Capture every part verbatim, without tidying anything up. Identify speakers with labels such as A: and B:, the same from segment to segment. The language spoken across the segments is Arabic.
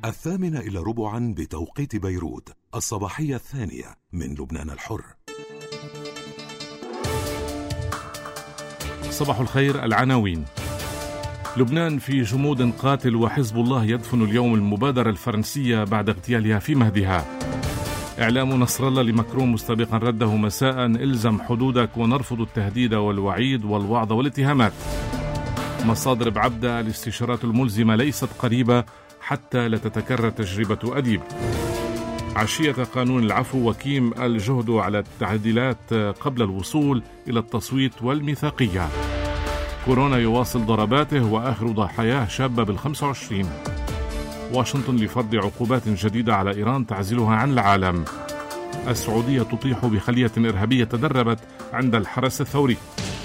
A: الثامنة إلى ربعا بتوقيت بيروت، الصباحية الثانية من لبنان الحر.
B: صباح الخير. العناوين: لبنان في جمود قاتل، وحزب الله يدفن اليوم المبادرة الفرنسية بعد اغتيالها في مهدها. إعلام نصر الله لمكرون مستبقا رده مساء: إلزم حدودك ونرفض التهديد والوعيد والوعظ والاتهامات. مصادر بعبدة: الاستشارات الملزمة ليست قريبة حتى لا تتكرر تجربة أديب. عشية قانون العفو: وكيم الجهد على التعديلات قبل الوصول إلى التصويت والميثاقية. كورونا يواصل ضرباته، وآخر ضحاياه شابة بالخمس وعشرين. واشنطن لفرض عقوبات جديدة على إيران تعزلها عن العالم. السعودية تطيح بخلية إرهابية تدربت عند الحرس الثوري.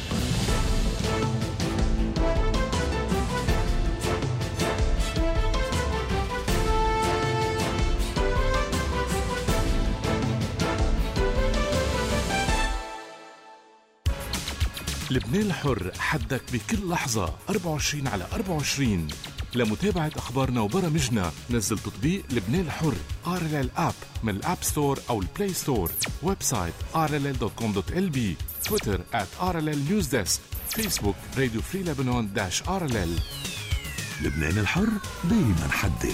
B: لبنان الحر، حدك بكل لحظة أربعة وعشرين على أربعة وعشرين. لمتابعة أخبارنا وبرامجنا نزل تطبيق لبنان الحر آر إل إل آب من الآب ستور أو البلاي ستور. ويب سايت آر إل إل دوت كوم دوت إل بي. تويتر آت آر إل إل نيوز ديسك. فيسبوك راديو فري لبنان داش آر إل إل.
A: لبنان الحر دايما حدي.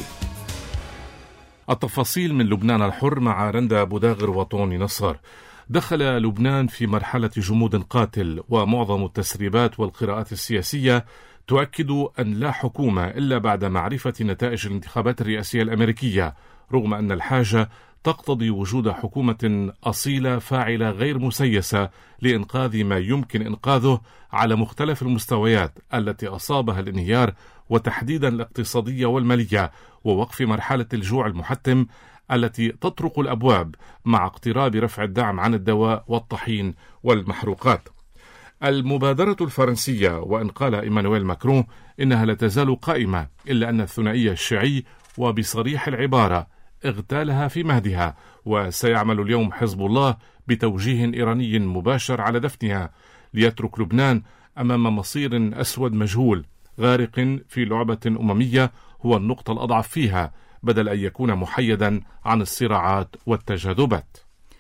B: التفاصيل من لبنان الحر مع رندا بوداغر وطوني نصر. دخل لبنان في مرحلة جمود قاتل، ومعظم التسريبات والقراءات السياسية تؤكد أن لا حكومة إلا بعد معرفة نتائج الانتخابات الرئاسية الأمريكية، رغم أن الحاجة تقتضي وجود حكومة أصيلة فاعلة غير مسيسة لإنقاذ ما يمكن إنقاذه على مختلف المستويات التي أصابها الانهيار، وتحديدا الاقتصادية والمالية، ووقف مرحلة الجوع المحتم التي تطرق الأبواب مع اقتراب رفع الدعم عن الدواء والطحين والمحروقات. المبادرة الفرنسية، وإن قال إيمانويل ماكرون إنها لا تزال قائمة، إلا أن الثنائي الشيعي وبصريح العبارة اغتالها في مهدها، وسيعمل اليوم حزب الله بتوجيه إيراني مباشر على دفنها، ليترك لبنان أمام مصير أسود مجهول غارق في لعبة أممية هو النقطة الأضعف فيها، بدل أن يكون محيدا عن الصراعات والتجاذبات.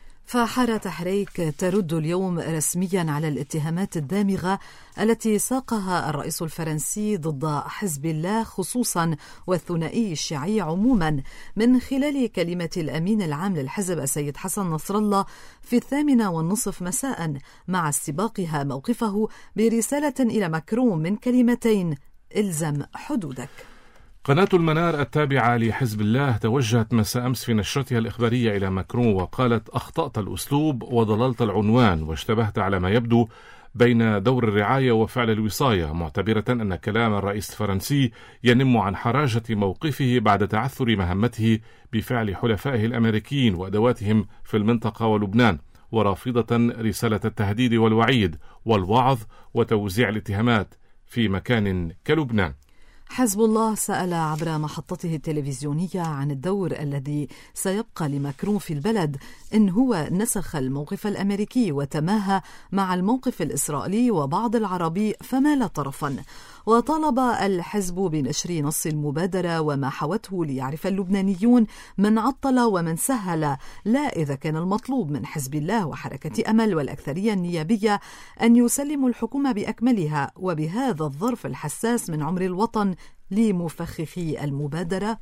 C: فحارة تحريك ترد اليوم رسميا على الاتهامات الدامغة التي ساقها الرئيس الفرنسي ضد حزب الله خصوصا والثنائي الشيعي عموما، من خلال كلمة الأمين العام للحزب السيد حسن نصر الله في الثامنة والنصف مساء، مع استباقها موقفه برسالة إلى ماكرون من كلمتين: إلزم حدودك.
B: قناة المنار التابعة لحزب الله توجهت مساء أمس في نشرتها الإخبارية إلى ماكرون وقالت: أخطأت الأسلوب وضللت العنوان، واشتبهت على ما يبدو بين دور الرعاية وفعل الوصاية، معتبرة أن كلام الرئيس الفرنسي ينم عن حراجة موقفه بعد تعثر مهمته بفعل حلفائه الأمريكيين وأدواتهم في المنطقة ولبنان، ورافضة رسالة التهديد والوعيد والوعظ وتوزيع الاتهامات في مكان كلبنان.
C: حزب الله سأل عبر محطته التلفزيونية عن الدور الذي سيبقى لماكرون في البلد إن هو نسخ الموقف الأمريكي وتماهى مع الموقف الإسرائيلي وبعض العربي فمال طرفا، وطالب الحزب بنشر نص المبادرة وما حوته ليعرف اللبنانيون من عطل ومن سهل، لا إذا كان المطلوب من حزب الله وحركة أمل والأكثرية النيابية أن يسلموا الحكومة بأكملها وبهذا الظرف الحساس من عمر الوطن لمفخخي المبادرة.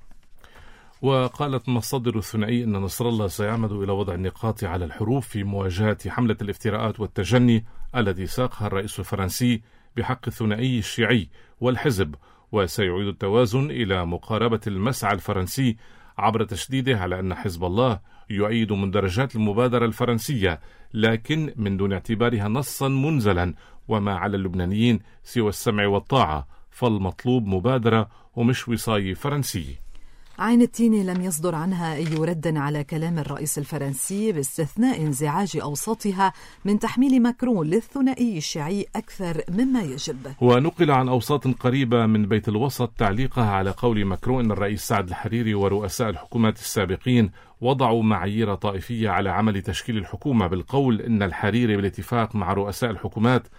B: وقالت مصادر الثنائي أن نصر الله سيعمد إلى وضع النقاط على الحروف في مواجهة حملة الافتراءات والتجني الذي ساقها الرئيس الفرنسي بحق الثنائي الشيعي والحزب، وسيعيد التوازن إلى مقاربة المسعى الفرنسي عبر تشديده على أن حزب الله يؤيد مندرجات المبادرة الفرنسية، لكن من دون اعتبارها نصا منزلا، وما على اللبنانيين سوى السمع والطاعة، فالمطلوب مبادرة ومش وصاية فرنسي.
C: عين التين لم يصدر عنها أي رد على كلام الرئيس الفرنسي، باستثناء انزعاج أوساطها من تحميل ماكرون للثنائي الشيعي أكثر مما يجب.
B: ونقل عن أوساط قريبة من بيت الوسط تعليقها على قول ماكرون أن الرئيس سعد الحريري ورؤساء الحكومات السابقين وضعوا معايير طائفية على عمل تشكيل الحكومة، بالقول أن الحريري بالاتفاق مع رؤساء الحكومات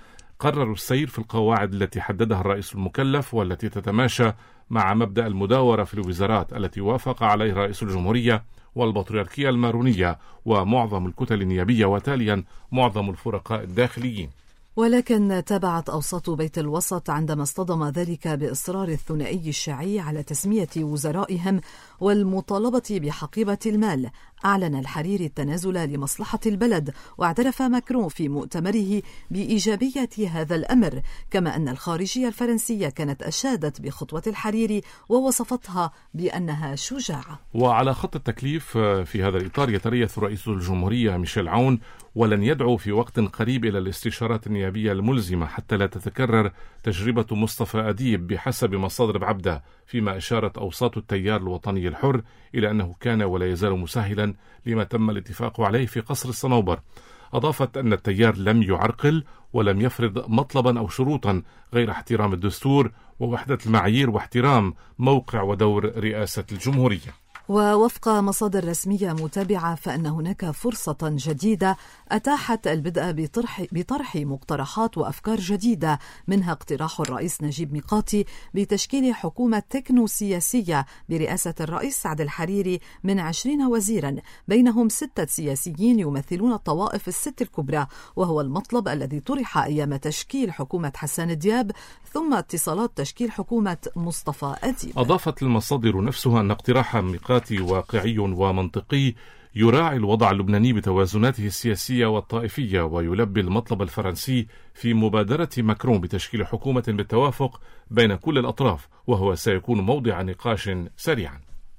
B: قرروا السير في القواعد التي حددها الرئيس المكلف والتي تتماشى مع مبدأ المداورة في الوزارات التي وافق عليه رئيس الجمهورية والبطريركية المارونية ومعظم الكتل النيابية وتاليا معظم الفرقاء الداخليين.
C: ولكن تابعت أوساط بيت الوسط عندما اصطدم ذلك بإصرار الثنائي الشيعي على تسمية وزرائهم والمطالبة بحقيبة المال. أعلن الحريري التنازل لمصلحة البلد، واعترف ماكرون في مؤتمره بإيجابية هذا الأمر، كما أن الخارجية الفرنسية كانت أشادت بخطوة الحريري ووصفتها بأنها شجاعة.
B: وعلى خط التكليف في هذا الإطار يتريث رئيس الجمهورية ميشيل عون ولن يدعو في وقت قريب إلى الاستشارات النيابية الملزمة حتى لا تتكرر تجربة مصطفى أديب بحسب مصادر بعبدة، فيما أشارت أوساط التيار الوطني الحر إلى أنه كان ولا يزال مسهلا لما تم الاتفاق عليه في قصر الصنوبر. أضافت أن التيار لم يعرقل ولم يفرض مطلبا أو شروطا غير احترام الدستور ووحدة المعايير واحترام موقع ودور رئاسة الجمهورية.
C: ووفق مصادر رسمية متابعة فإن هناك فرصة جديدة أتاحت البدء بطرح, بطرح مقترحات وأفكار جديدة، منها اقتراح الرئيس نجيب ميقاتي بتشكيل حكومة تكنو سياسية برئاسة الرئيس سعد الحريري من عشرين وزيرا، بينهم ستة سياسيين يمثلون الطوائف الست الكبرى، وهو المطلب الذي طرح أيام تشكيل حكومة حسان دياب ثم اتصالات تشكيل حكومة مصطفى أديب.
B: أضافت المصادر نفسها أن اقتراح ميقاتي واقعي ومنطقي يراعي الوضع اللبناني بتوازناته السياسية والطائفية ويلبي المطلب الفرنسي في مبادرة ماكرون بتشكيل حكومة بالتوافق بين كل الأطراف، وهو سيكون موضع نقاش سريعا.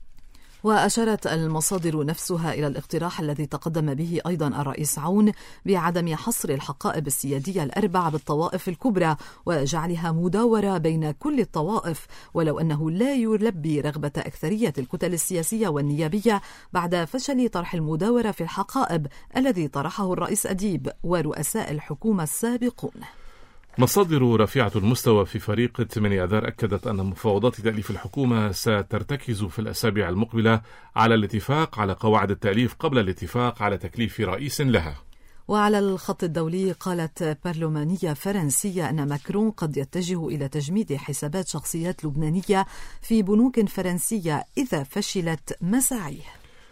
C: وأشارت المصادر نفسها إلى الاقتراح الذي تقدم به أيضا الرئيس عون بعدم حصر الحقائب السيادية الأربع بالطوائف الكبرى وجعلها مداورة بين كل الطوائف، ولو أنه لا يلبي رغبة أكثرية الكتل السياسية والنيابية بعد فشل طرح المداورة في الحقائب الذي طرحه الرئيس أديب ورؤساء الحكومة السابقون.
B: مصادر رفيعة المستوى في فريق ثمانية آذار أكدت أن مفاوضات تأليف الحكومة سترتكز في الأسابيع المقبلة على الاتفاق على قواعد التأليف قبل الاتفاق على تكليف رئيس لها.
C: وعلى الخط الدولي قالت برلمانية فرنسية أن ماكرون قد يتجه إلى تجميد حسابات شخصيات لبنانية في بنوك فرنسية إذا فشلت مساعيه.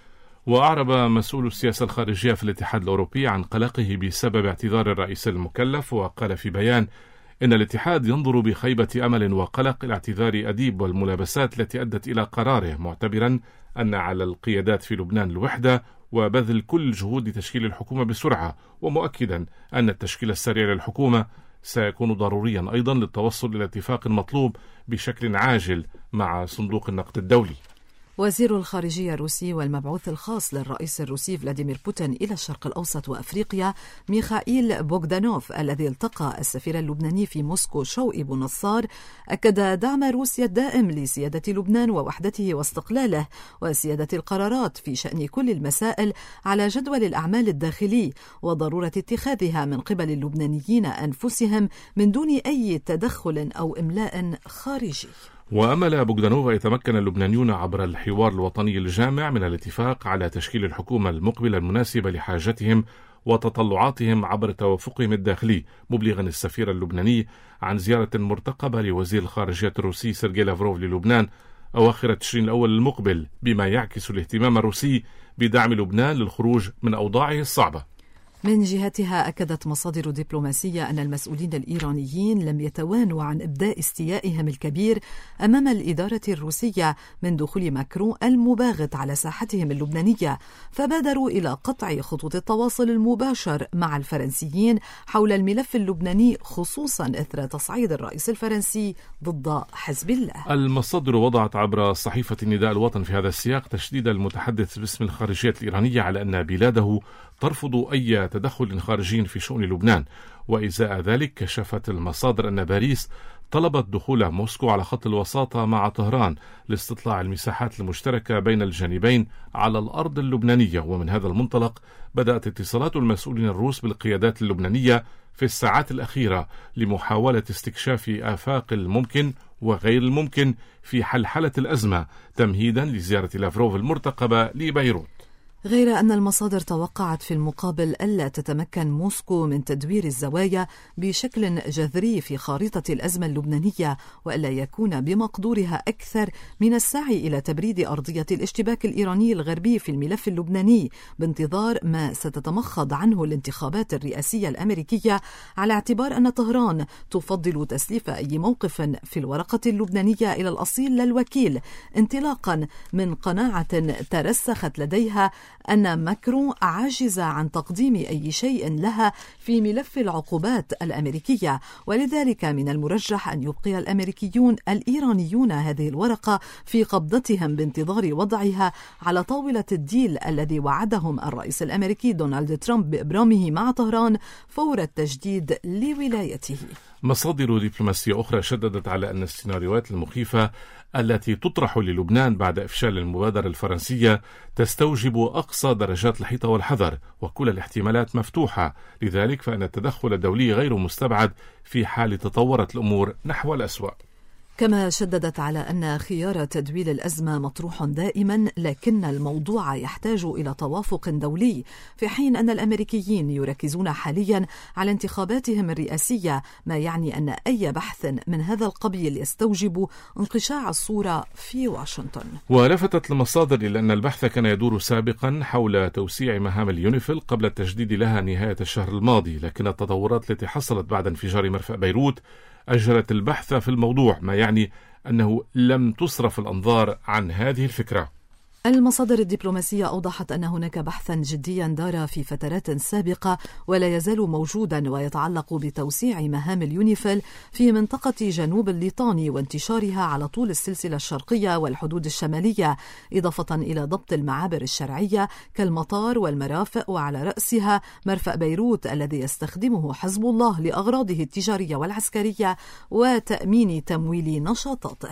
B: وأعرب مسؤول السياسة الخارجية في الاتحاد الأوروبي عن قلقه بسبب اعتذار الرئيس المكلف، وقال في بيان إن الاتحاد ينظر بخيبة أمل وقلق إلى اعتذار أديب والملابسات التي أدت إلى قراره، معتبرا أن على القيادات في لبنان الوحدة وبذل كل الجهود لتشكيل الحكومة بسرعة، ومؤكدا أن التشكيل السريع للحكومة سيكون ضروريا أيضا للتوصل إلى اتفاق مطلوب بشكل عاجل مع صندوق النقد الدولي.
C: وزير الخارجية الروسي والمبعوث الخاص للرئيس الروسي فلاديمير بوتين إلى الشرق الأوسط وأفريقيا ميخائيل بوغدانوف الذي التقى السفير اللبناني في موسكو شوقي بو نصار أكد دعم روسيا الدائم لسيادة لبنان ووحدته واستقلاله وسيادة القرارات في شأن كل المسائل على جدول الأعمال الداخلي وضرورة اتخاذها من قبل اللبنانيين أنفسهم من دون أي تدخل أو إملاء خارجي.
B: وأمل بوغدانوف يتمكن اللبنانيون عبر الحوار الوطني الجامع من الاتفاق على تشكيل الحكومة المقبلة المناسبة لحاجتهم وتطلعاتهم عبر توافقهم الداخلي، مبلغا السفير اللبناني عن زيارة مرتقبة لوزير الخارجية الروسي سيرجي لافروف للبنان أواخر تشرين الأول المقبل، بما يعكس الاهتمام الروسي بدعم لبنان للخروج من أوضاعه الصعبة.
C: من جهتها أكدت مصادر دبلوماسية أن المسؤولين الإيرانيين لم يتوانوا عن إبداء استيائهم الكبير أمام الإدارة الروسية من دخول ماكرون المباغت على ساحتهم اللبنانية، فبادروا إلى قطع خطوط التواصل المباشر مع الفرنسيين حول الملف اللبناني، خصوصا إثر تصعيد الرئيس الفرنسي ضد حزب الله.
B: المصادر وضعت عبر صحيفة النداء الوطن في هذا السياق تشديد المتحدث باسم الخارجية الإيرانية على أن بلاده ترفض أي تدخل خارجي في شؤون لبنان، وإزاء ذلك كشفت المصادر أن باريس طلبت دخول موسكو على خط الوساطة مع طهران لاستطلاع المساحات المشتركة بين الجانبين على الأرض اللبنانية. ومن هذا المنطلق بدأت اتصالات المسؤولين الروس بالقيادات اللبنانية في الساعات الأخيرة لمحاولة استكشاف آفاق الممكن وغير الممكن في حلحلة الأزمة تمهيدا لزيارة لافروف المرتقبة لبيروت.
C: غير أن المصادر توقعت في المقابل ألا تتمكن موسكو من تدوير الزوايا بشكل جذري في خارطة الأزمة اللبنانية، وألا يكون بمقدورها أكثر من السعي إلى تبريد أرضية الاشتباك الإيراني الغربي في الملف اللبناني بانتظار ما ستتمخض عنه الانتخابات الرئاسية الأمريكية، على اعتبار أن طهران تفضل تسليف أي موقف في الورقة اللبنانية إلى الأصيل لا الوكيل، انطلاقا من قناعة ترسخت لديها أن ماكرون عاجز عن تقديم أي شيء لها في ملف العقوبات الأمريكية، ولذلك من المرجح أن يبقي الأمريكيون الإيرانيون هذه الورقة في قبضتهم بانتظار وضعها على طاولة الديل الذي وعدهم الرئيس الأمريكي دونالد ترامب بإبرامه مع طهران فور التجديد لولايته.
B: مصادر دبلوماسية أخرى شددت على أن السيناريوهات المخيفة التي تطرح للبنان بعد إفشال المبادرة الفرنسية تستوجب أقصى درجات الحيطة والحذر، وكل الاحتمالات مفتوحة، لذلك فإن التدخل الدولي غير مستبعد في حال تطورت الأمور نحو الأسوأ.
C: كما شددت على أن خيار تدويل الأزمة مطروح دائما، لكن الموضوع يحتاج إلى توافق دولي، في حين أن الأمريكيين يركزون حاليا على انتخاباتهم الرئاسية، ما يعني أن أي بحث من هذا القبيل يستوجب انقشاع الصورة في واشنطن.
B: ولفتت المصادر إلى أن البحث كان يدور سابقا حول توسيع مهام اليونيفيل قبل التجديد لها نهاية الشهر الماضي، لكن التطورات التي حصلت بعد انفجار مرفأ بيروت أجلت البحث في الموضوع، ما يعني أنه لم تصرف الأنظار عن هذه الفكرة.
C: المصادر الدبلوماسية أوضحت أن هناك بحثا جديا دار في فترات سابقة ولا يزال موجودا، ويتعلق بتوسيع مهام اليونيفيل في منطقة جنوب الليطاني وانتشارها على طول السلسلة الشرقية والحدود الشمالية، إضافة إلى ضبط المعابر الشرعية كالمطار والمرافق، وعلى رأسها مرفأ بيروت الذي يستخدمه حزب الله لأغراضه التجارية والعسكرية وتأمين تمويل نشاطاته.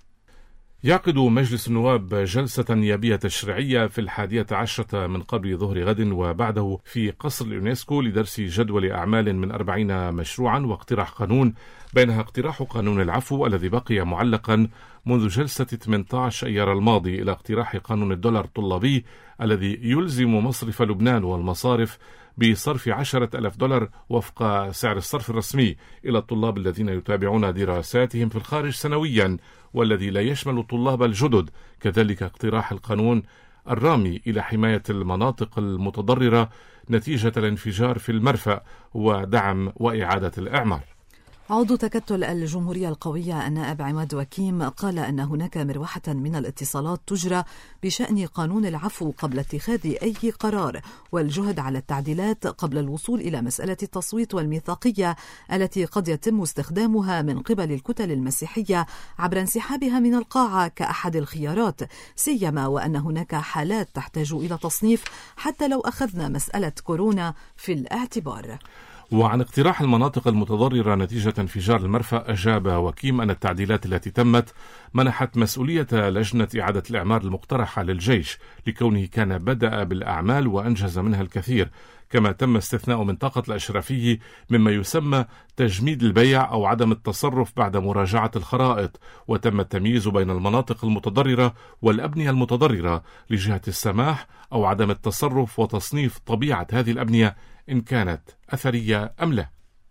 B: يعقد مجلس النواب جلسة نيابية تشريعية في الحادية عشرة من قبل ظهر غد وبعده في قصر اليونسكو لدرس جدول أعمال من أربعين مشروعا واقتراح قانون، بينها اقتراح قانون العفو الذي بقي معلقا منذ جلسة ثمانية عشر أيار الماضي، إلى اقتراح قانون الدولار الطلابي الذي يلزم مصرف لبنان والمصارف بصرف عشرة ألاف دولار وفق سعر الصرف الرسمي إلى الطلاب الذين يتابعون دراساتهم في الخارج سنويا، والذي لا يشمل الطلاب الجدد. كذلك اقتراح القانون الرامي إلى حماية المناطق المتضررة نتيجة الانفجار في المرفأ ودعم وإعادة الإعمار.
C: عضو تكتل الجمهورية القوية النائب عماد وكيم قال أن هناك مروحة من الاتصالات تجرى بشأن قانون العفو قبل اتخاذ أي قرار، والجهد على التعديلات قبل الوصول إلى مسألة التصويت والميثاقية التي قد يتم استخدامها من قبل الكتل المسيحية عبر انسحابها من القاعة كأحد الخيارات، سيما وأن هناك حالات تحتاج إلى تصنيف حتى لو أخذنا مسألة كورونا في الاعتبار.
B: وعن اقتراح المناطق المتضررة نتيجة انفجار المرفأ، أجاب وكيم أن التعديلات التي تمت منحت مسؤولية لجنة إعادة الإعمار المقترحة للجيش، لكونه كان بدأ بالأعمال وأنجز منها الكثير، كما تم استثناء منطقة الأشرفية مما يسمى تجميد البيع أو عدم التصرف بعد مراجعة الخرائط، وتم التمييز بين المناطق المتضررة والأبنية المتضررة لجهة السماح أو عدم التصرف، وتصنيف طبيعة هذه الأبنية إن كانت أثرية أم لا.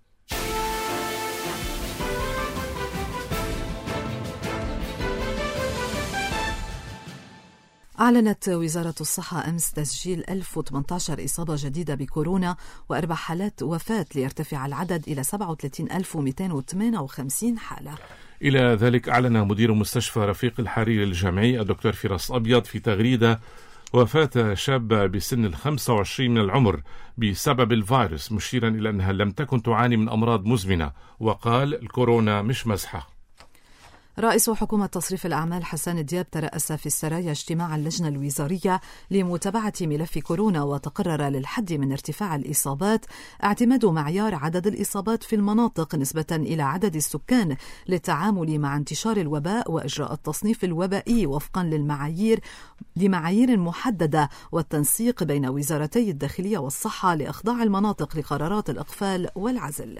C: أعلنت وزارة الصحة أمس تسجيل ألف وثمانية عشر إصابة جديدة بكورونا وأربع حالات وفاة، ليرتفع العدد إلى سبعة وثلاثين ألف ومئتين وثمانية وخمسين حالة.
B: إلى ذلك أعلن مدير مستشفى رفيق الحريري الجامعي الدكتور فراس أبيض في تغريدة وفاة شابة بسن الخمسة وعشرين من العمر بسبب الفيروس، مشيرا إلى أنها لم تكن تعاني من أمراض مزمنة، وقال الكورونا مش مزحة.
C: رئيس حكومة تصريف الأعمال حسان دياب ترأس في السرايا اجتماع اللجنة الوزارية لمتابعة ملف كورونا، وتقرر للحد من ارتفاع الإصابات اعتماد معيار عدد الإصابات في المناطق نسبة إلى عدد السكان للتعامل مع انتشار الوباء، وإجراء التصنيف الوبائي وفقا للمعايير لمعايير محددة، والتنسيق بين وزارتي الداخلية والصحة لإخضاع المناطق لقرارات الإقفال والعزل.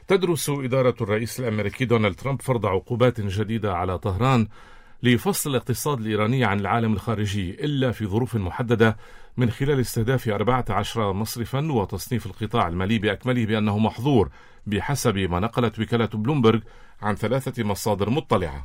B: تدرس إدارة الرئيس الأمريكي دونالد ترامب فرض عقوبات جديدة على طهران لفصل الاقتصاد الإيراني عن العالم الخارجي إلا في ظروف محددة، من خلال استهداف أربعة عشر مصرفا وتصنيف القطاع المالي بأكمله بأنه محظور، بحسب ما نقلت وكالة بلومبرغ عن ثلاثة مصادر مطلعة.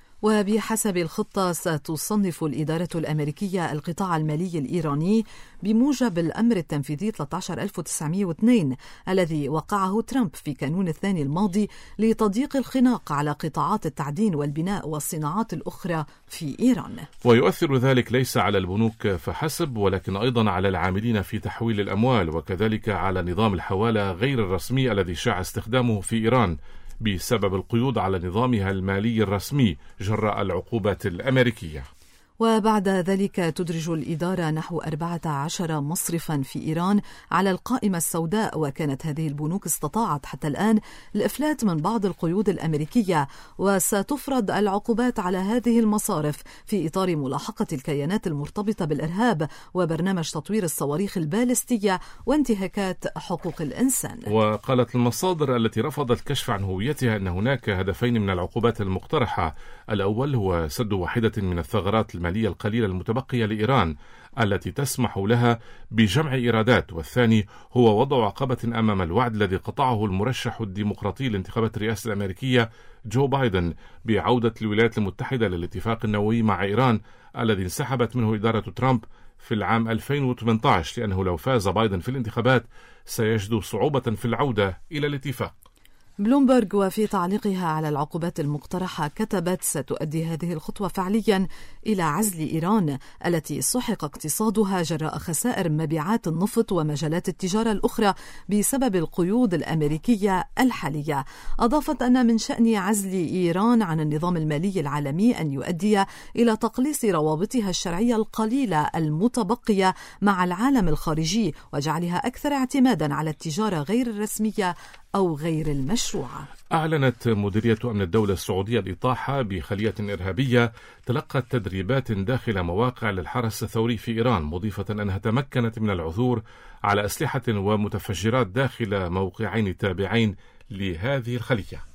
C: وبحسب الخطة ستصنف الإدارة الأمريكية القطاع المالي الإيراني بموجب الأمر التنفيذي ثلاثة عشر ألف وتسعمائة واثنين الذي وقعه ترامب في كانون الثاني الماضي لتضييق الخناق على قطاعات التعدين والبناء والصناعات الأخرى في إيران.
B: ويؤثر ذلك ليس على البنوك فحسب، ولكن أيضا على العاملين في تحويل الأموال، وكذلك على نظام الحوالة غير الرسمي الذي شاع استخدامه في إيران بسبب القيود على نظامها المالي الرسمي جراء العقوبات الأمريكية.
C: وبعد ذلك تدرج الإدارة نحو أربعة عشر مصرفا في إيران على القائمة السوداء، وكانت هذه البنوك استطاعت حتى الآن الإفلات من بعض القيود الأمريكية، وستفرض العقوبات على هذه المصارف في إطار ملاحقة الكيانات المرتبطة بالإرهاب وبرنامج تطوير الصواريخ البالستية وانتهاكات حقوق الإنسان.
B: وقالت المصادر التي رفضت الكشف عن هويتها أن هناك هدفين من العقوبات المقترحة، الأول هو سد واحدة من الثغرات المالية القليلة المتبقية لإيران التي تسمح لها بجمع إيرادات، والثاني هو وضع عقبة أمام الوعد الذي قطعه المرشح الديمقراطي لانتخابات الرئاسة الأمريكية جو بايدن بعودة الولايات المتحدة للاتفاق النووي مع إيران الذي انسحبت منه إدارة ترامب في العام ألفين وثمانية عشر، لأنه لو فاز بايدن في الانتخابات سيجد صعوبة في العودة إلى الاتفاق.
C: بلومبرغ وفي تعليقها على العقوبات المقترحة كتبت: ستؤدي هذه الخطوة فعليا إلى عزل إيران التي سحق اقتصادها جراء خسائر مبيعات النفط ومجالات التجارة الأخرى بسبب القيود الأمريكية الحالية. أضافت أن من شأن عزل إيران عن النظام المالي العالمي أن يؤدي إلى تقليص روابطها الشرعية القليلة المتبقية مع العالم الخارجي وجعلها أكثر اعتمادا على التجارة غير الرسمية أو غير المشروعة.
B: أعلنت مديرية أمن الدولة السعودية الإطاحة بخلية إرهابية تلقت تدريبات داخل مواقع للحرس الثوري في إيران، مضيفة أنها تمكنت من العثور على أسلحة ومتفجرات داخل موقعين تابعين لهذه الخلية.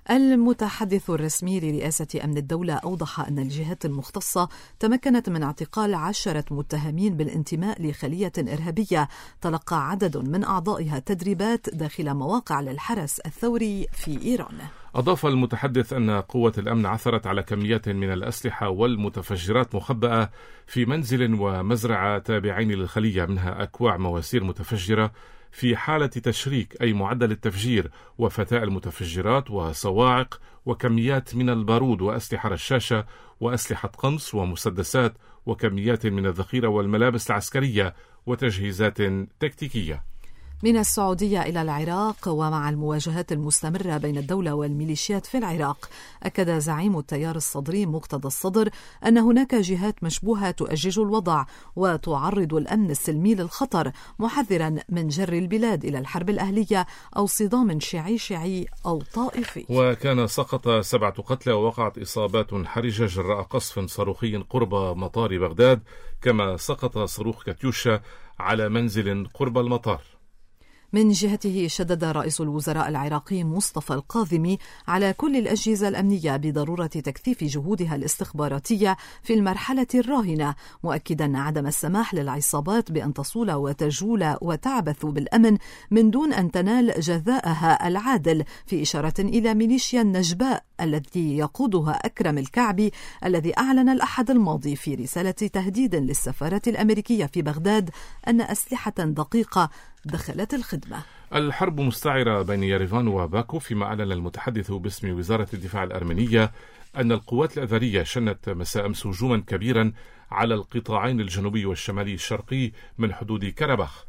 C: المتحدث الرسمي لرئاسة أمن الدولة أوضح أن الجهات المختصة تمكنت من اعتقال عشرة متهمين بالانتماء لخلية إرهابية تلقى عدد من أعضائها تدريبات داخل مواقع للحرس الثوري في إيران.
B: أضاف المتحدث أن قوة الأمن عثرت على كميات من الأسلحة والمتفجرات مخبأة في منزل ومزرعة تابعين للخلية، منها أكواع مواسير متفجرة في حالة تشريك أي معدل التفجير، وفتاء المتفجرات وصواعق وكميات من البارود وأسلحة رشاشة وأسلحة قنص ومسدسات وكميات من الذخيرة والملابس العسكرية وتجهيزات تكتيكية.
C: من السعودية إلى العراق، ومع المواجهات المستمرة بين الدولة والميليشيات في العراق، أكد زعيم التيار الصدري مقتدى الصدر أن هناك جهات مشبوهة تؤجج الوضع وتعرض الأمن السلمي للخطر، محذرا من جر البلاد إلى الحرب الأهلية أو صدام شيعي شيعي أو طائفي.
B: وكان سقط سبعة قتلى ووقعت إصابات حرجة جراء قصف صاروخي قرب مطار بغداد، كما سقط صاروخ كاتيوشا على منزل قرب المطار.
C: من جهته شدد رئيس الوزراء العراقي مصطفى القاظمي على كل الأجهزة الأمنية بضرورة تكثيف جهودها الاستخباراتية في المرحلة الراهنة، مؤكدا عدم السماح للعصابات بأن تصول وتجول وتعبث بالأمن من دون أن تنال جزاءها العادل، في إشارة إلى ميليشيا النجباء التي يقودها أكرم الكعبي الذي أعلن الأحد الماضي في رسالة تهديد للسفارة الأمريكية في بغداد أن أسلحة دقيقة دخلت الخدمة.
B: الحرب مستعرة بين يريفان وباكو، فيما أعلن المتحدث باسم وزارة الدفاع الأرمينية أن القوات الأذرية شنت مساء أمس هجوما كبيرا على القطاعين الجنوبي والشمالي الشرقي من حدود كرباخ.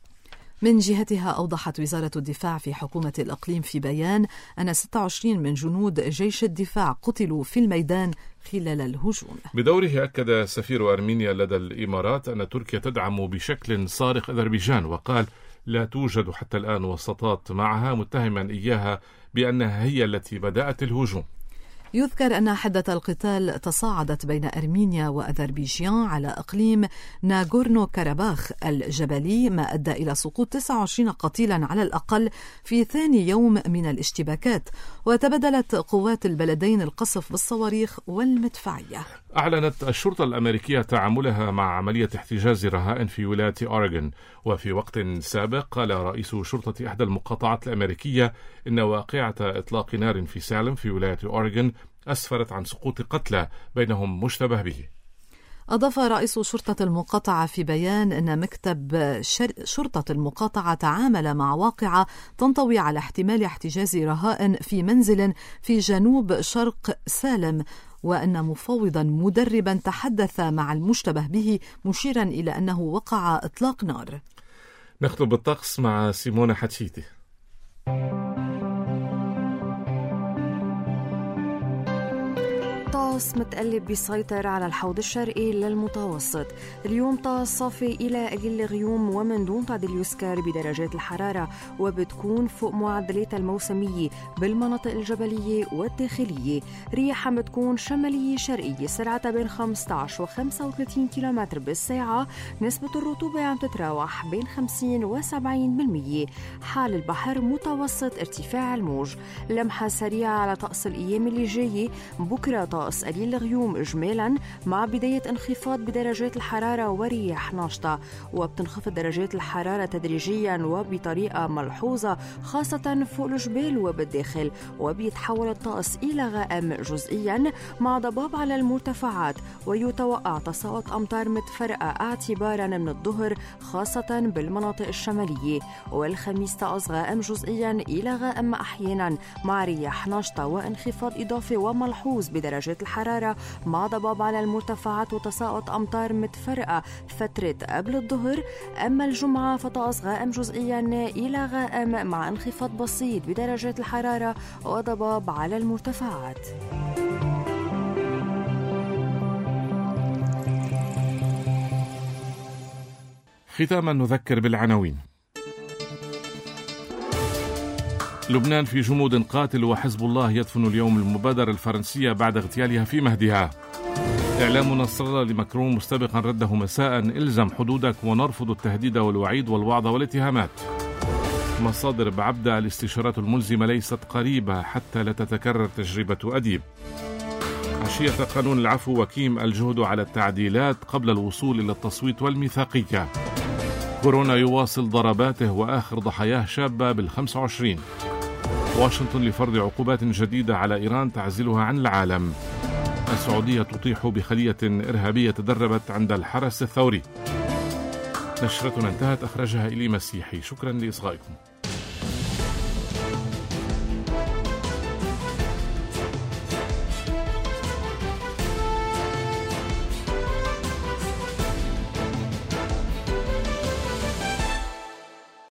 C: من جهتها أوضحت وزارة الدفاع في حكومة الإقليم في بيان أن ستة وعشرين من جنود جيش الدفاع قتلوا في الميدان خلال الهجوم.
B: بدوره أكد سفير أرمينيا لدى الإمارات أن تركيا تدعم بشكل صارخ أذربيجان، وقال لا توجد حتى الآن وساطات معها، متهما إياها بأنها هي التي بدأت الهجوم.
C: يذكر أن حدة القتال تصاعدت بين أرمينيا وأذربيجان على إقليم ناغورنو كاراباخ الجبلي، ما أدى إلى سقوط تسعة وعشرين قتيلا على الأقل في ثاني يوم من الاشتباكات، وتبادلت قوات البلدين القصف بالصواريخ والمدفعية.
B: أعلنت الشرطة الأمريكية تعاملها مع عملية احتجاز رهائن في ولاية أوريغون. وفي وقت سابق قال رئيس شرطة إحدى المقاطعات الأمريكية إن واقعة إطلاق نار في سالم في ولاية أوريغون أسفرت عن سقوط قتلى بينهم مشتبه به.
C: أضاف رئيس شرطة المقاطعة في بيان أن مكتب شرطة المقاطعة تعامل مع واقعة تنطوي على احتمال احتجاز رهائن في منزل في جنوب شرق سالم، وأن مفوضا مدربا تحدث مع المشتبه به مشيرا إلى أنه وقع إطلاق نار.
B: نختم بالطقس مع سيمونة حتشيتي.
D: طقس متقلب بيسيطر على الحوض الشرقي للمتوسط. اليوم طقس صافي إلى قليل غيوم ومن دون تعديل يسكر بدرجات الحرارة، وبتكون فوق معدلاتها الموسمية بالمناطق الجبلية والداخلية. رياح عم بتكون شمالية شرقية سرعتها بين خمسة عشر و خمسة وثلاثين كيلومتر بالساعة. نسبة الرطوبة عم تتراوح بين خمسين و سبعين بالمية. حال البحر متوسط ارتفاع الموج. لمحة سريعة على طقس الأيام اللي جاية. بكرة طقس قليل الغيوم إجمالا مع بداية انخفاض بدرجات الحرارة ورياح ناشطة، وبتنخفض درجات الحرارة تدريجيا وبطريقة ملحوظة خاصة فوق الجبال وبالداخل، وبيتحول الطقس إلى غائم جزئيا مع ضباب على المرتفعات، ويتوقع تساقط أمطار متفرقة اعتبارا من الظهر خاصة بالمناطق الشمالية. والخميس طقس غائم جزئيا إلى غائم أحيانا مع رياح ناشطة وانخفاض إضافي وملحوظ بدرجات الحرارة مع ضباب على المرتفعات وتساقط أمطار متفرقة فترة قبل الظهر. أما الجمعة فطقس غائم جزئيا إلى غائم مع انخفاض بسيط بدرجات الحرارة وضباب على المرتفعات.
B: ختاما نذكر بالعناوين. لبنان في جمود قاتل، وحزب الله يدفن اليوم المبادرة الفرنسية بعد اغتيالها في مهدها. إعلام نصر الله لمكرون مستبقا رده مساء: إلزم حدودك ونرفض التهديد والوعيد والوعظ والاتهامات. مصادر بعبدة: الاستشارات الملزمة ليست قريبة حتى لا تتكرر تجربة أديب. عشية قانون العفو وكيم: الجهد على التعديلات قبل الوصول إلى التصويت والميثاقية. كورونا يواصل ضرباته وآخر ضحاياه شابة بالخمسة وعشرين. واشنطن لفرض عقوبات جديدة على إيران تعزلها عن العالم. السعودية تطيح بخلية إرهابية تدربت عند الحرس الثوري. نشرتنا انتهت، أخرجها إلي مسيحي. شكرا لإصغائكم.